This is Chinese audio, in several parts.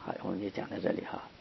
好，我们就讲到这里哈。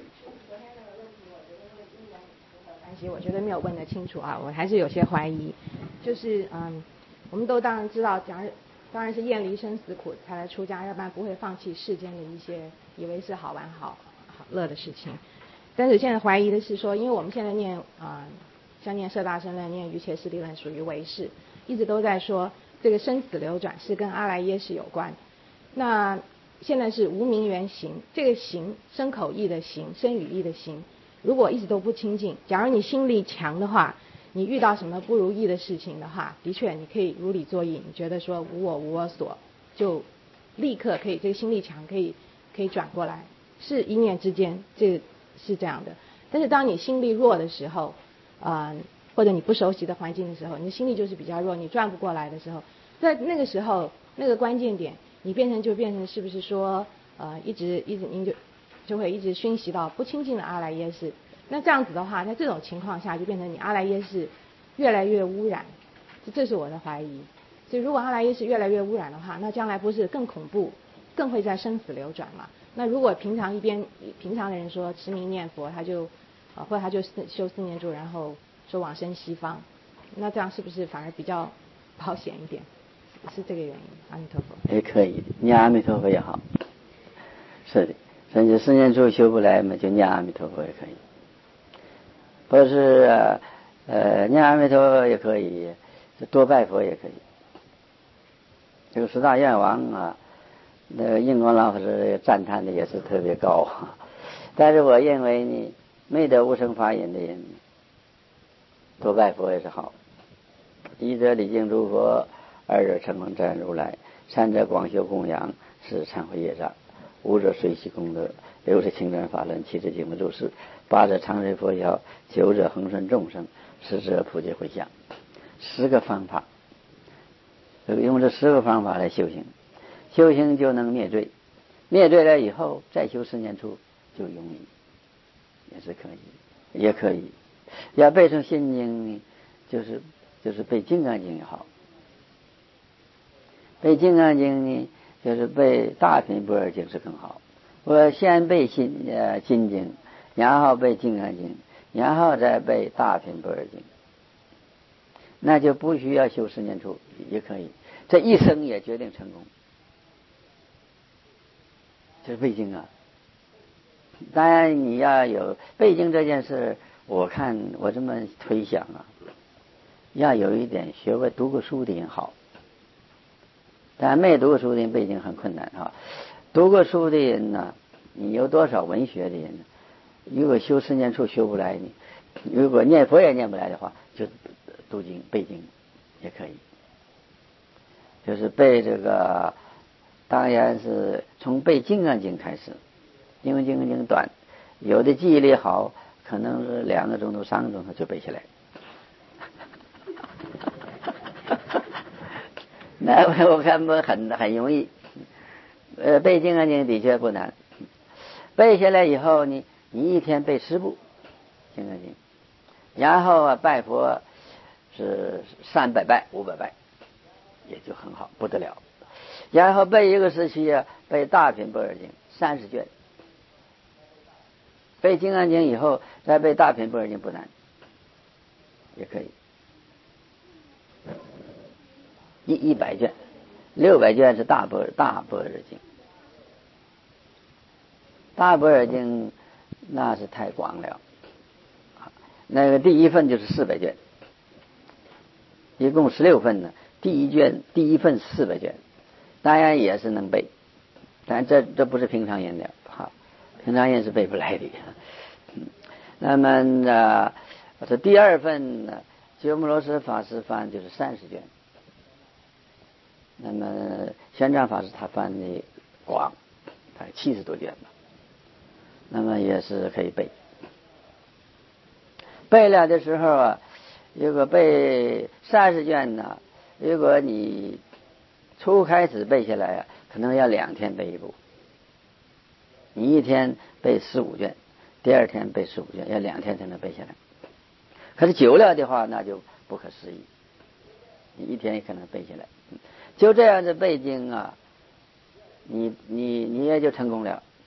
关系我觉得没有问得清楚啊，我还是有些怀疑。就是我们都当然知道，当然是厌离生死苦才来出家，要不然不会放弃世间的一些以为是好玩好乐的事情。但是现在怀疑的是说，因为我们现在念像念摄大乘论、念瑜伽师地论属于唯识，一直都在说这个生死流转是跟阿赖耶识有关。那现在是无明缘行，这个行身口意的行，身语意的行，如果一直都不清净，假如你心力强的话，你遇到什么不如意的事情的话，的确你可以如理作意，你觉得说无我无我所，就立刻可以这个心力强可以转过来，是一念之间，这个是这样的。但是当你心力弱的时候，或者你不熟悉的环境的时候，你的心力就是比较弱，你转不过来的时候，在那个时候那个关键点，你变成是不是说一直您就会一直熏习到不清净的阿赖耶识。那这样子的话，在这种情况下就变成你阿赖耶识越来越污染，这是我的怀疑。所以如果阿赖耶识越来越污染的话，那将来不是更恐怖，更会在生死流转嘛？那如果平常的人说持名念佛，或者他就修四念住，然后说往生西方，那这样是不是反而比较保险一点？是这个原因。阿弥陀佛。 也可以念阿弥陀佛也好，是的，甚至四念住修不来嘛，就念阿弥陀佛也可以。或者是念阿弥陀佛也可以，多拜佛也可以。这个十大愿王啊，那个印光老师赞叹的也是特别高，但是我认为呢，没得无生法忍的人，多拜佛也是好。一者礼敬诸佛，二者承蒙真如来，三者广修供养，四者忏悔业障，五者随喜功德，六者清真法轮，七者经文注释，八者长随佛教，九者恒顺众生，十者普皆回向。10个方法，用这10个方法来修行，修行就能灭罪，灭罪了以后再修四念处就容易，也是可以，也可以。要背诵心经呢，就是背金刚经也好，背金刚经呢，就是背大品般若经是更好。我先背心经，然后背金刚经，然后再背大品般若经，那就不需要修四念处也可以，这一生也决定成功。这是背经啊。当然你要有背经这件事，我看我这么推想啊，要有一点学问，读过书的人好。但没读过书的人背经很困难哈。读过书的人呢，你有多少文学的人呢？如果修四念处修不来，你如果念佛也念不来的话，就读经背经也可以。就是背这个，当然是从背金刚经开始，因为金刚经短，有的记忆力好，可能是2个钟头、3个钟头就背下来。那我看不很容易。背金刚经的确不难，背下来以后呢，你一天背10部金刚经，然后拜佛是300拜、500拜，也就很好，不得了。然后背一个时期背大品般若经30卷，背金刚经以后再背大品般若经不难，也可以。100卷，600卷是大般若经。大般若经那是太广了，那个第一份就是400卷，一共16份呢。第一份400卷，当然也是能背，但这不是平常人的哈，平常人是背不来的。那么这第2份呢，鸠摩罗什法师翻就是30卷，那么玄奘法师他翻的广，他70多卷吧，那么也是可以背。背了的时候如果背30卷呢，如果你初开始背下来可能要2天背一部。你一天背15卷，第2天背15卷，要2天才能背下来。可是久了的话，那就不可思议，你一天也可能背下来。就这样的背经啊，你也就成功了。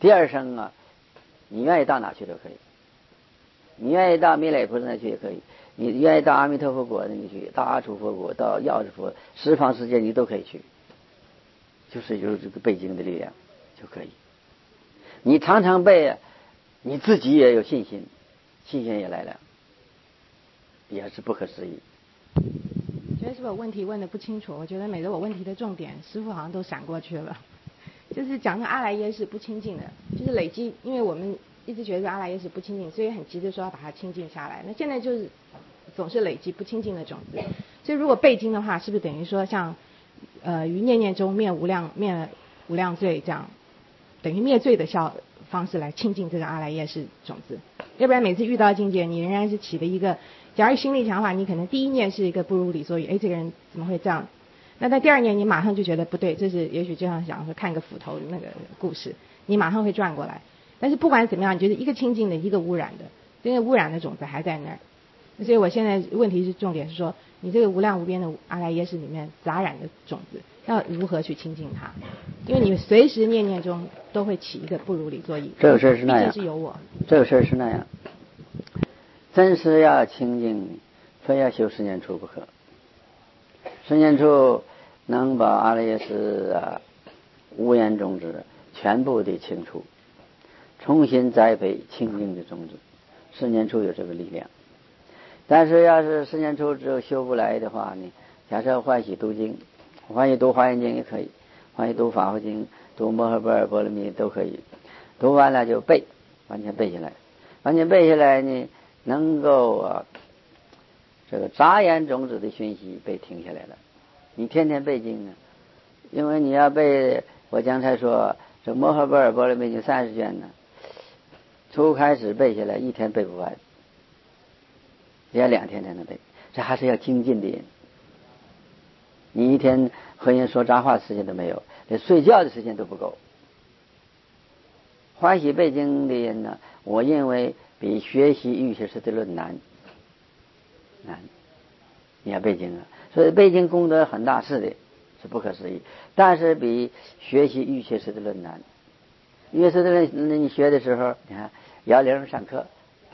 第二生啊，你愿意到哪去都可以，你愿意到弥勒菩萨那去也可以，你愿意到阿弥陀佛国那里去，到阿处佛国，到药师佛，十方世界你都可以去，就是有这个背经的力量就可以。你常常背，你自己也有信心，信心也来了，也是不可思议。 觉得是不是我问题问的不清楚？我觉得每个我问题的重点，师父好像都闪过去了。就是讲那阿赖耶是不清净的，就是累积，因为我们一直觉得阿赖耶是不清净，所以很急着说要把它清净下来。那现在就是总是累积不清净的种子，所以如果背经的话，是不是等于说像于念念中灭无量罪这样，等于灭罪的方式来清净这个阿赖耶识种子？要不然每次遇到境界，你仍然是起的一个，假如心力强的话，你可能第一念是一个不如理所以，这个人怎么会这样？那在第二年你马上就觉得不对，这是也许就像想说看个斧头那个故事，你马上会转过来。但是不管怎么样，你觉得一个清净的，一个污染的，这个污染的种子还在那儿。所以我现在问题是重点是说，你这个无量无边的阿赖耶识里面杂染的种子，要如何去清净它？因为你随时念念中都会起一个不如理作意。 这个事儿是那样， 毕竟是有我。 这个事儿是那样，真是要清净，非要修十念处不可。十念处能把阿赖耶识无言种子全部的清除，重新栽培清净的种子。十念处有这个力量，但是要是十念处之后修不来的话呢，假设欢喜读经，欢喜读华严经也可以，欢喜读法华经，读摩诃般若波罗蜜都可以，读完了就背，完全背下来，完全背下来呢，能够这个杂言种子的讯息被停下来了。你天天背经呢，因为你要背，我刚才说这摩诃般若波罗蜜经30卷呢，初开始背下来一天背不完，也要2天才能背，这还是要精进的人。你一天和人说杂话的时间都没有，连睡觉的时间都不够。欢喜背经的人呢，我认为比学习预学识的论难。你要背经啊，所以背经功德很大，是的，是不可思议，但是比学习预学识的论难。预学识的论你学的时候，你看摇铃上课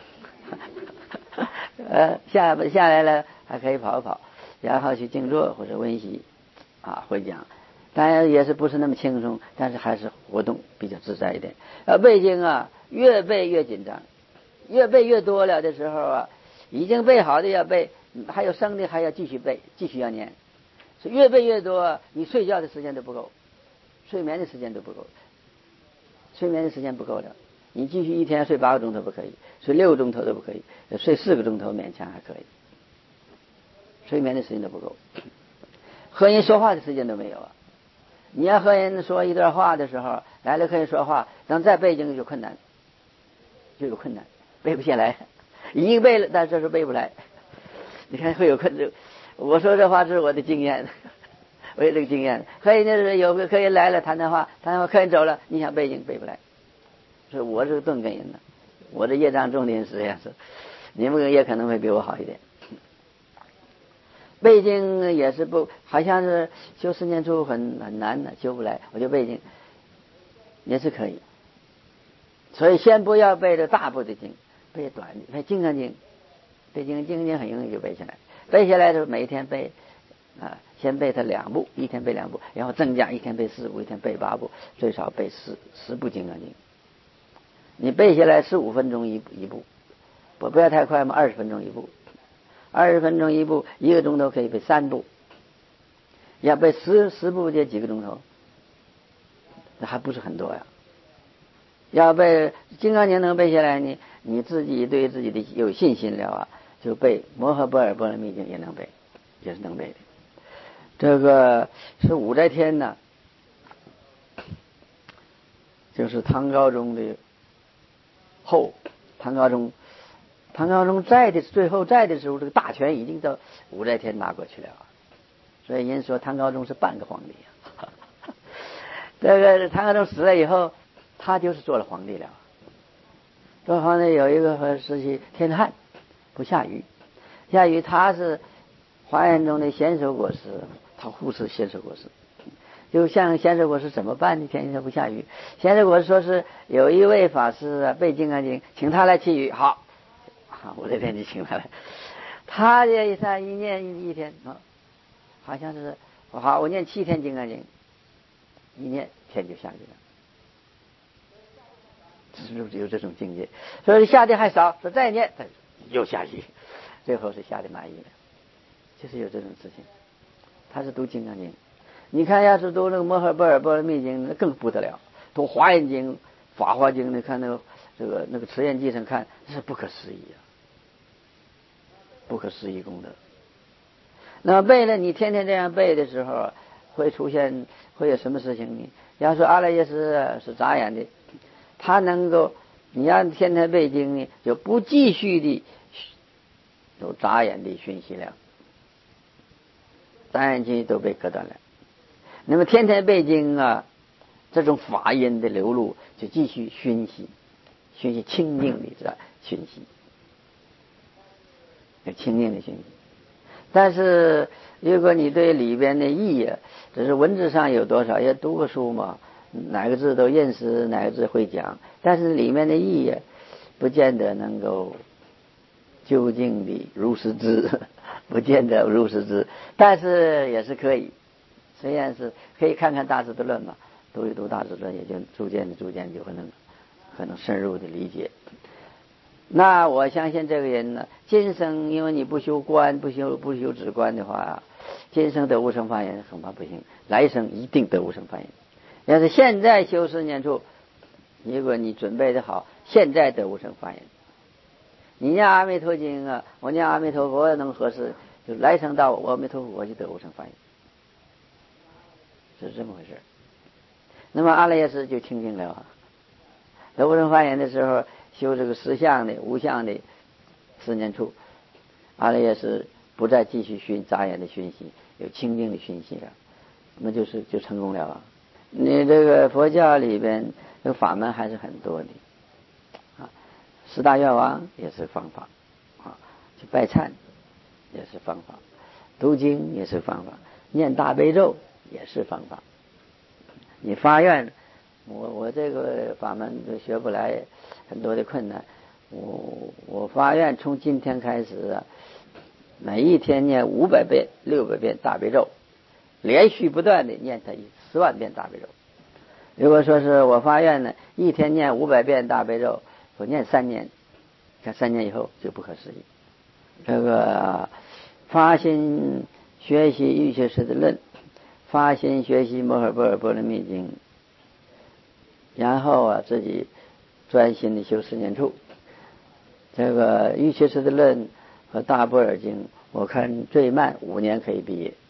下来了还可以跑一跑，然后去静坐或者温习会讲，当然也是不是那么轻松，但是还是活动比较自在一点。背经越背越紧张，越背越多了的时候已经背好的要背，还有生的还要继续背，继续要念，所以越背越多，你睡觉的时间都不够，睡眠的时间都不够，睡眠的时间不够了，你继续一天睡8个钟头不可以，睡6个钟头都不可以，睡4个钟头勉强还可以，睡眠的时间都不够，和人说话的时间都没有你要和人说一段话的时候，来了和人说话，等再背经就困难，背不下来，已经背了，但是这时背不来。你看会有困难，我说这话是我的经验，我有这个经验。和人就是有个客人来了谈话，客人走了，你想背经背不来，所以我是钝根人的，我的业障重点是这样子，你们也可能会比我好一点。背经也是好像是修10念处很难的，修不来，我就背经也是可以。所以先不要背着大部的经，背短的，背金刚经，背金刚经很容易就背下来。背下来的时候每一天背先背它2部，一天背2部，然后增加一天背4部，一天背8部，最少背10部金刚经。你背下来15分钟一部，不要太快嘛，20分钟一部，20分钟一部，1个钟头可以背3部，要背10部就几个钟头，那还不是很多呀。要背金刚经能背下来呢，你自己对自己的有信心了就背摩诃般若波罗蜜经也能背，也是能背的。这个是五斋天呢，就是唐高宗的后，唐高宗最后在的时候，这个大权已经到五斋天拿过去了，所以人说唐高宗是半个皇帝这个唐高宗死了以后，他就是做了皇帝了。做皇帝有一个时期天旱不下雨，他是华严中的贤首果师，他护持贤首果师， 就像贤者国师怎么办呢？天下不下雨。贤者国师说是有一位法师背金刚经，请他来祈雨。好，我这天就请他来。他这一念一天好像是好，我念7天金刚经，一念天就下雨了。有这种境界，所以下的还少，说再念又下雨，最后是下的满意了，就是有这种事情。他是读金刚经，你看要是读那个摩诃般若波罗蜜经，那更不得了。读华严经、法华经，你看那个持愿记上看，这是不可思议啊，不可思议功德。那么背了，你天天这样背的时候，会有什么事情呢？要说阿赖耶识是眨眼的，他能够，你要天天背经呢，就不继续的有眨眼的讯息量，眨眼睛都被割断了。那么天天背经啊，这种法音的流露就继续熏习清净的熏习，有清净的熏习。但是如果你对里边的意啊，只是文字上有多少，也读过书嘛，哪个字都认识，哪个字会讲，但是里面的意啊，不见得能够究竟的如实知，不见得如实知，但是也是可以，虽然是可以看看大智度论嘛，读一读大智度论，也就逐渐就可能深入的理解。那我相信这个人呢，今生因为你不修观，不修止观的话，今生得无生法眼恐怕不行，来生一定得无生法眼。要是现在修10年处，如果你准备的好，现在得无生法眼。你念阿弥陀经啊，我念阿弥陀佛能合适，就来生到我阿弥陀佛就得无生法眼，是这么回事。那么阿赖耶识就清净了，得无生法眼的时候，修这个实相的无相的10年处，阿赖耶识不再继续眨眼的熏习，有清净的熏习了，那就成功了。你这个佛教里边这个法门还是很多的啊，10大愿王也是方法啊，去拜忏也是方法，读经也是方法，念大悲咒也是方法。你发愿，我这个法门都学不来，很多的困难。我发愿从今天开始啊，每一天念500遍、600遍大悲咒，连续不断的念它10万遍大悲咒。如果说是我发愿呢，一天念500遍大悲咒，我念3年，看3年以后就不可思议。这个发心学习瑜伽师的论，发心学习摩诃般若波罗蜜经，然后啊自己专心的修10年处。这个瑜伽师的论和大般若经，我看最慢5年可以毕业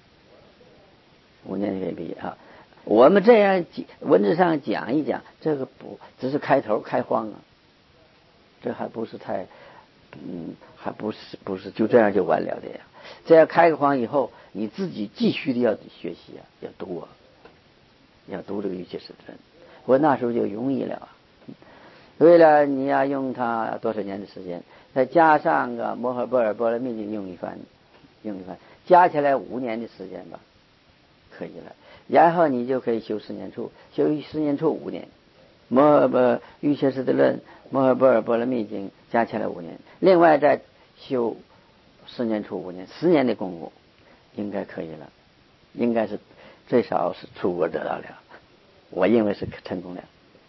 ，5年可以毕业啊。我们这样文字上讲一讲，这个不只是开头开荒啊，这还不是太还不是就这样就完了的呀。这样开个荒以后，你自己继续的要学习啊，要读啊，要读这个瑜伽师的论，我那时候就容易了啊。为了你要用它多少年的时间，再加上个摩诃般若波罗蜜经用一番，加起来5年的时间吧，可以了。然后你就可以修10年处，修10年处5年，瑜伽师的论、摩诃般若波罗蜜经加起来5年，另外再修10年处5年，10年的功夫应该可以了，应该是最少是出国得到了，我认为是成功了，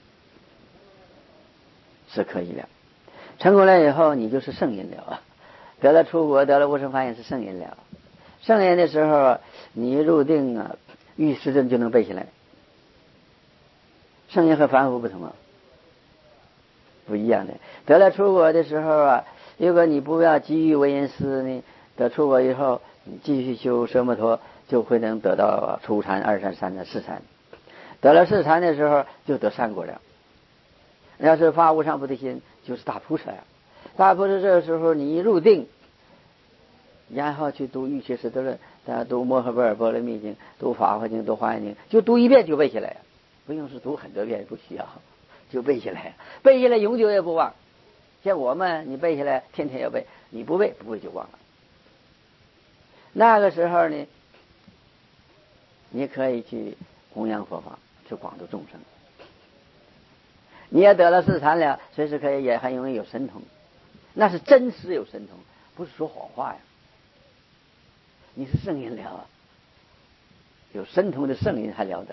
是可以了。成功了以后，你就是圣人了，得了出国，得了无生法眼是圣人了。圣人的时候，你入定啊，遇时针就能背下来。圣人和凡夫不同啊，不一样的。得了出国的时候啊，如果你不要急于为人师呢，得出国以后，你继续修奢摩陀，就会能得到初禅、2禅、3禅、4禅。得了4禅的时候，就得3果了。要是发无上菩提心，就是大菩萨呀。大菩萨这个时候你一入定，然后去读瑜伽师的论，读摩诃般若波罗蜜经，读法华经，读华严经，就读1遍就背下来，不用是读很多遍，不需要，就背下来，背下来永久也不忘。像我们，你背下来天天要背，你不背就忘了。那个时候呢， 你可以去弘扬佛法，去广度众生。你也得了四禅了，随时可以也很容易有神通，那是真实有神通，不是说谎话呀。你是圣人了啊，有神通的圣人还了得，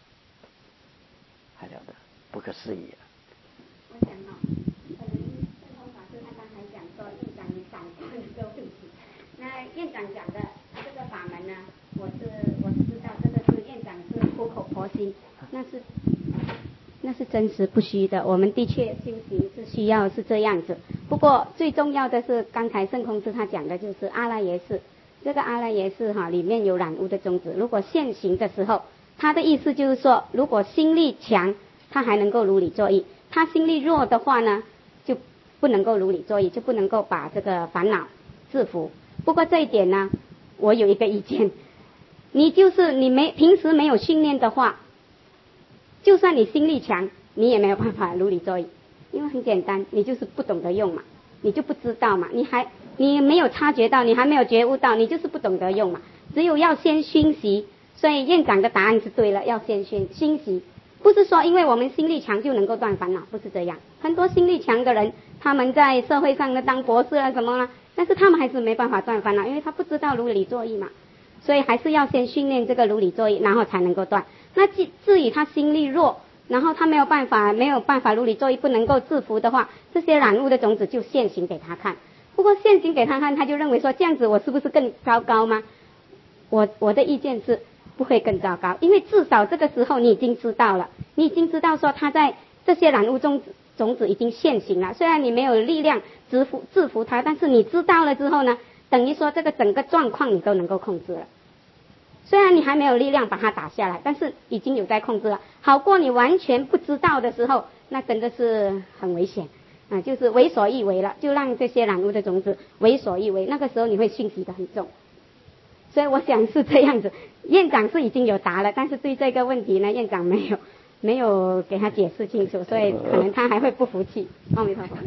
还了得，不可思议啊。 我想可能圣空法师他刚才讲说院长你闪光的这个问题，那院长讲的这个法门呢，我知道这个是院长是苦口婆心，那是真实不虚的，我们的确修行是需要是这样子。不过最重要的是刚才圣空师他讲的就是阿赖耶识，这个阿赖耶识里面有染污的种子，如果现行的时候，他的意思就是说，如果心力强，他还能够如理作意；他心力弱的话呢，就不能够如理作意，就不能够把这个烦恼制服。不过这一点呢，我有一个意见，你平时没有训练的话，就算你心力强，你也没有办法如理作意，因为很简单，你就是不懂得用嘛，你就不知道嘛，你没有察觉到，你还没有觉悟到，你就是不懂得用嘛。只有要先熏习，所以院长的答案是对了，要先熏习，不是说因为我们心力强就能够断烦恼，不是这样。很多心力强的人，他们在社会上呢当博士啊什么啦，但是他们还是没办法断烦恼，因为他不知道如理作意嘛。所以还是要先训练这个如理作意，然后才能够断。那至于他心力弱，然后他没有办法如理作意，不能够制服的话，这些染污的种子就现行给他看。不过现行给他看，他就认为说这样子我是不是更糟糕吗？我的意见是不会更糟糕，因为至少这个时候你已经知道了，你已经知道说他在这些染污种子已经现行了。虽然你没有力量制服他，但是你知道了之后呢，等于说这个整个状况你都能够控制了。虽然你还没有力量把它打下来，但是已经有在控制了，好过你完全不知道的时候，那真的是很危险啊，就是为所欲为了，就让这些染污的种子为所欲为，那个时候你会讯息的很重。所以我想是这样子，院长是已经有答了，但是对这个问题呢，院长没有给他解释清楚，所以可能他还会不服气。阿弥陀佛。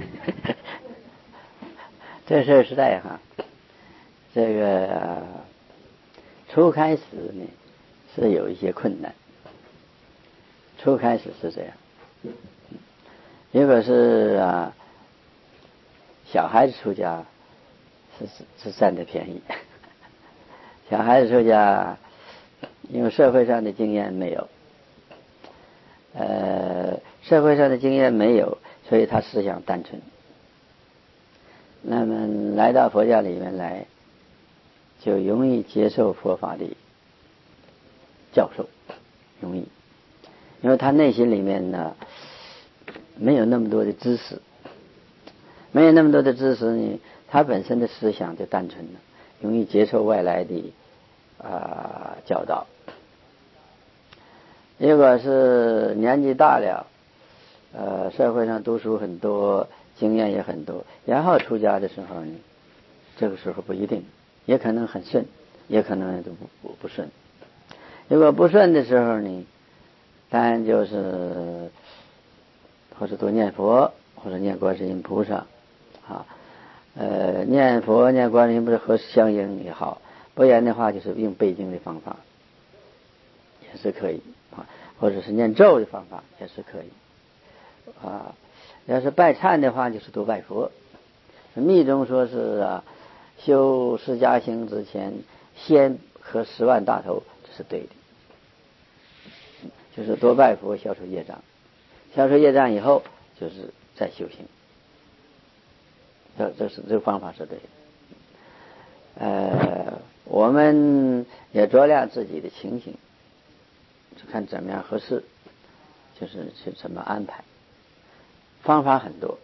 这事是这样哈，这个初开始呢是有一些困难，初开始是这样。如果是小孩子出家是占得便宜，小孩子出家因为社会上的经验没有，社会上的经验没有，所以他思想单纯。那么来到佛教里面来，就容易接受佛法的教授，容易，因为他内心里面呢没有那么多的知识，呢，他本身的思想就单纯了，容易接受外来的教导。如果是年纪大了，社会上读书很多，经验也很多，然后出家的时候呢，这个时候不一定，也可能很顺，也可能都不顺。如果不顺的时候呢，当然就是或者多念佛，或者念观世音菩萨念佛念观世音菩萨和相应也好，不然的话就是用背经的方法也是可以或者是念咒的方法也是可以要是拜忏的话就是多拜佛。密宗说是修释迦行之前先磕10万大头，这是对的，就是多拜佛消除业障，消除业障以后就是再修行，这个方法是对的。我们也酌量自己的情形，看怎么样合适，就是去怎么安排，方法很多，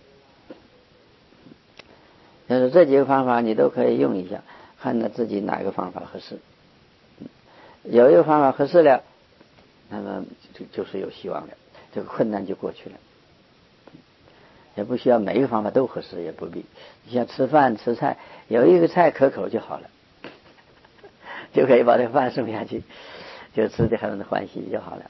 就是这几个方法你都可以用一下，看到自己哪个方法合适。有一个方法合适了，那么就是有希望了，这个困难就过去了。也不需要每一个方法都合适，也不必。你像吃饭吃菜，有一个菜可口就好了，就可以把这个饭送下去，就吃的很欢喜就好了。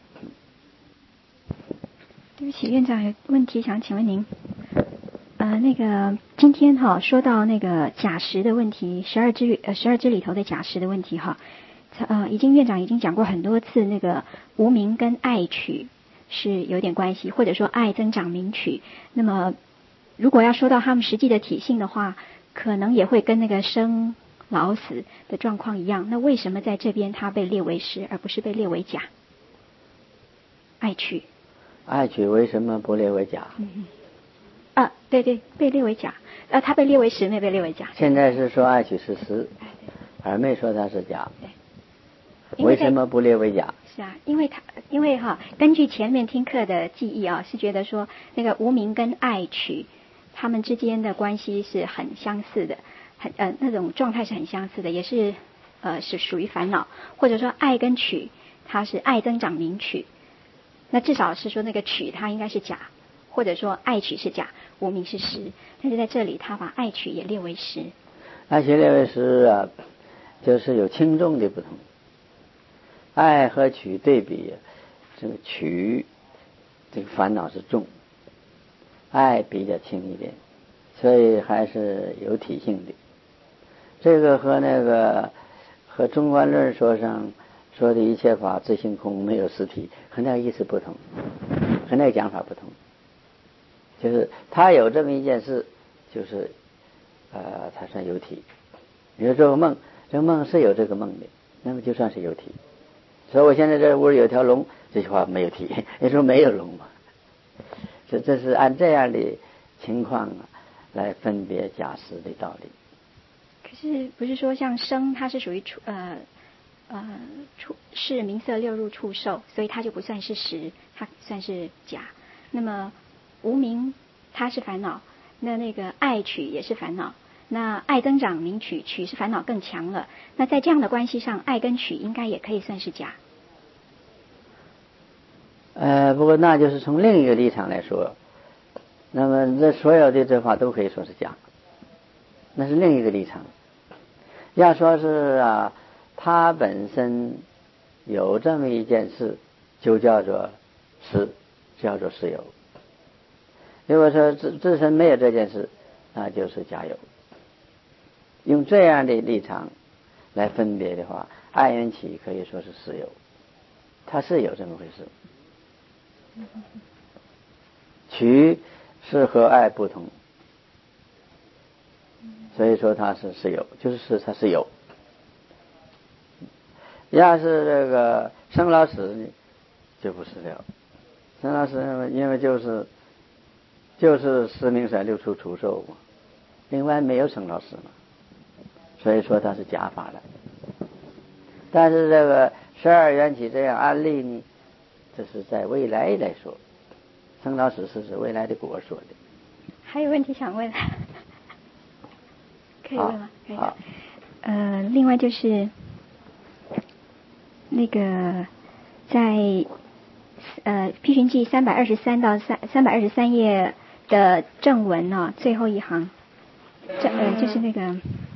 对不起，院长有问题想请问您。那个今天说到那个假实的问题，十二支里头的假实的问题院长已经讲过很多次，那个无明跟爱取是有点关系，或者说爱增长名取。那么如果要说到他们实际的体性的话，可能也会跟那个生老死的状况一样。那为什么在这边它被列为实，而不是被列为假？爱取为什么不列为假？ 对，被列为假。它被列为实，没被列为假。 现在是说爱取是实，而没说它是假。为什么不列为假？ 是啊，因为根据前面听课的记忆是觉得说那个无明跟爱取，他们之间的关系是很相似的，那种状态是很相似的，也是是属于烦恼，或者说爱跟取，它是爱增长名取，那至少是说那个取它应该是假，或者说爱取是假，无明是实，但是在这里他把爱取也列为实。 爱取列为实就是有轻重的不同。爱和取对比，这个取这个烦恼是重，爱比较轻一点，所以还是有体性的。这个和中观论说的一切法自性空，没有实体，和那个意思不同，和那个讲法不同。就是他有这么一件事，就是他算有体。比如这个梦是有这个梦的，那么就算是有体。所以我现在这屋里有条龙，这句话没有体，你说没有龙嘛？这是按这样的情况来分别假实的道理。 可是不是说像生它是属于是名色六入触受，所以它就不算是实，它算是假。那么无明它是烦恼，那个爱取也是烦恼，那爱增长名取是烦恼更强了。那在这样的关系上，爱跟取应该也可以算是假。 不过那就是从另一个立场来说，那么这所有的这话都可以说是假，那是另一个立场。要说是他本身有这么一件事，就叫做实，叫做实有。如果说自身没有这件事，那就是假有。用这样的立场来分别的话，爱缘起可以说是实有，它是有这么回事。取是和爱不同，所以说它是有，就是它是有。要是这个生老死呢，就不是了。生老死因为就是识名色六处触受嘛，另外没有生老死嘛，所以说它是假法了。但是这个12缘起这样安立呢，这是在未来来说，生老死是未来的果说的。 还有问题想问，可以问吗？可以。另外就是那个在批评记323到323页的正文最后一行，就是那个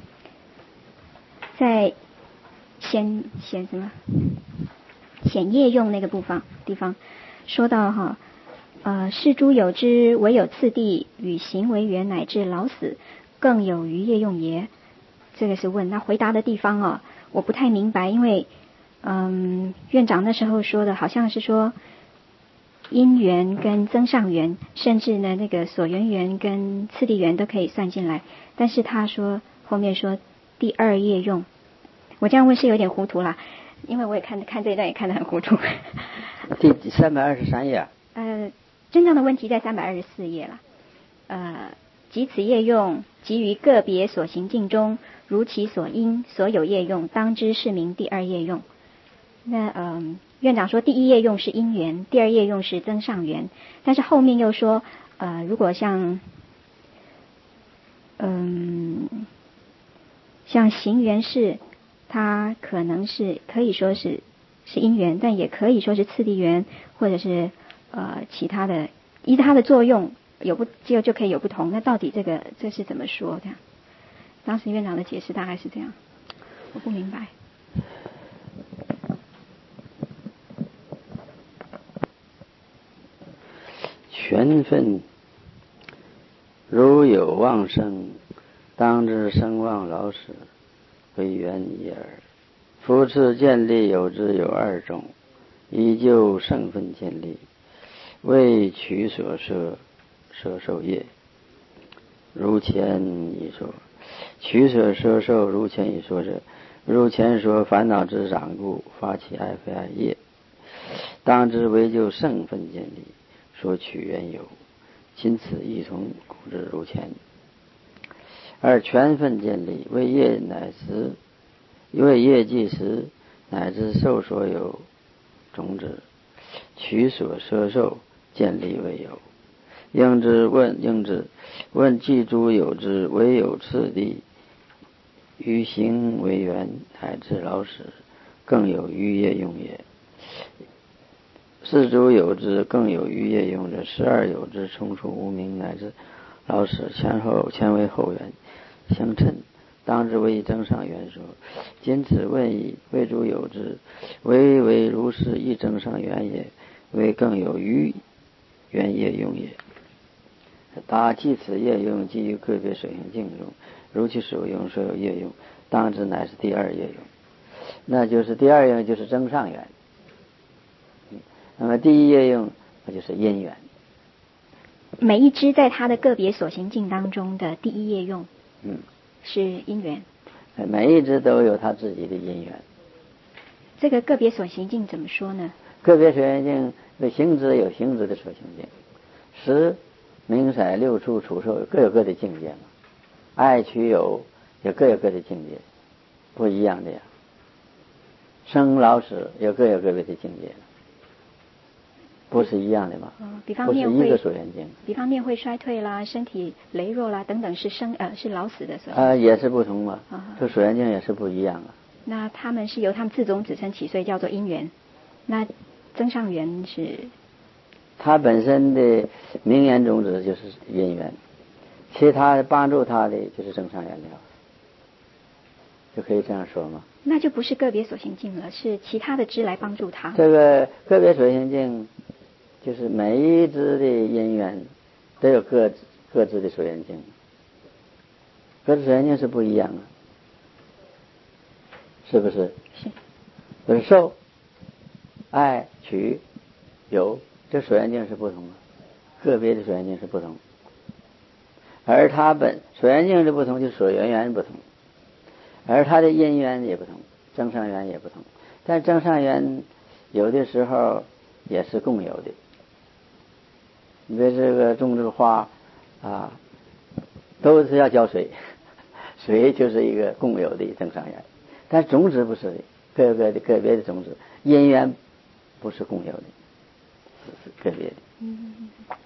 在显什么显业用那个地方说到是诸有之，唯有次第与行为缘乃至老死，更有余业用耶？这个是问。那回答的地方我不太明白，因为院长那时候说的好像是说因缘跟增上缘，甚至呢那个所缘缘跟次第缘都可以算进来，但是他说后面说第二业用，我这样问是有点糊涂啦，因为我也看这一段也看得很糊涂。 第323页。 真正的问题在324页了。即此业用，即于个别所行境中，如其所因，所有业用，当知是名第二业用。那院长说第一业用是因缘，第二业用是增上缘，但是后面又说如果像行缘事，它可能是可以说是因缘，但也可以说是次第缘，或者是其他的，依它的作用就可以有不同。那到底这是怎么说的？当时院长的解释大概是这样，我不明白。 权分如有旺盛，当知生旺老死为缘也耳。 夫次见力有之有二种，一就圣分见力，为取所摄受业。如前一说，取所摄受如前一说者，如前说烦恼之染故，发起爱非爱业，当知为就圣分见力，说取缘由，今此亦从故之如前。而全分见力，为业即时乃至受所有种子，取所摄受见力为有。应之问记诸有之，唯有次第，于行为缘乃至老死，更有余业用也。四诸有之，更有余业用者，12有之，从处无明乃至老死，前为后缘相称，当知为增上缘说。今此问以为诸有之，为如是亦增上缘也，为更有余缘业用也。答即此业用，基于个别水性境中，如其所用，所有业用，当知乃是第二业用。那就是第二业用就是增上缘，那么第一业用那就是因缘。 每一支在它的个别所行境当中的第一业用，是因缘。 每一支都有它自己的因缘。 这个个别所行境怎么说呢？ 个别所行境，为行之有行之的所行境，识名色六处处受各有各的境界嘛，爱取有也各有各的境界，不一样的呀。生老死也各有各别的境界，不是一样的吗？ 比方面不是一个所缘境。 比方面会衰退啦，身体羸弱啦等等，是老死的所也是不同嘛。这所缘境也是不一样啊。 那他们是由他们自种子生起，所以叫做因缘。那增上缘是？ 它本身的名言种子就是因缘，其他帮助它的就是增上缘了，就可以这样说吗？ 那就不是个别所行境了，是其他的支来帮助它。 这个个别所行境就是每一支的因缘都有各自的所缘境，各自所缘境是不一样的，是不是？ 是。 就是受、爱、取、有，这所缘境是不同的，个别的所缘境是不同，而它所缘境的不同，就是所缘不同，而它的因缘也不同，增上缘也不同。但增上缘有的时候也是共有的。你别这个种这个花啊，都是要浇水，水就是一个共有的增上缘，但种子不是的，个别的种子，因缘不是共有的，是个别的。